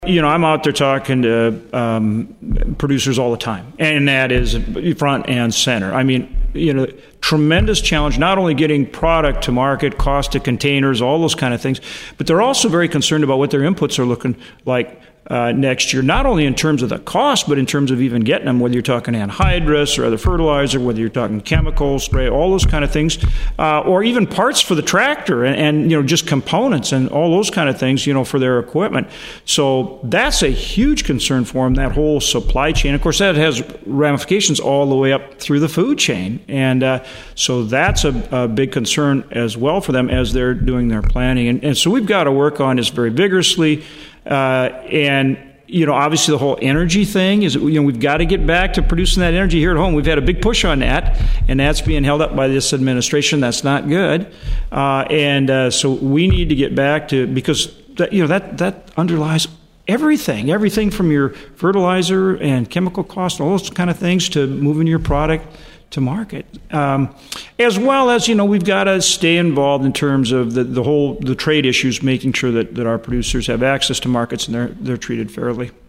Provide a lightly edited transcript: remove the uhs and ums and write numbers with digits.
I'm out there talking to producers all the time, and that is front and center. I mean, tremendous challenge, not only getting product to market, cost of containers, all those kind of things, but they're also very concerned about what their inputs are looking like next year, not only in terms of the cost, but in terms of even getting them, whether you're talking anhydrous or other fertilizer, whether you're talking chemicals, spray, all those kind of things, or even parts for the tractor and just components and all those kind of things, for their equipment. So that's a huge concern for them, that whole supply chain. Of course, that has ramifications all the way up through the food chain. And so that's a big concern as well for them as they're doing their planning. And so we've got to work on this very vigorously. And obviously the whole energy thing is, we've got to get back to producing that energy here at home. We've had a big push on that, and that's being held up by this administration. That's not good. So we need to get back to, because that underlies everything from your fertilizer and chemical costs, all those kind of things, to moving your product to market, as well as we've got to stay involved in terms of the trade issues, making sure that our producers have access to markets and they're treated fairly.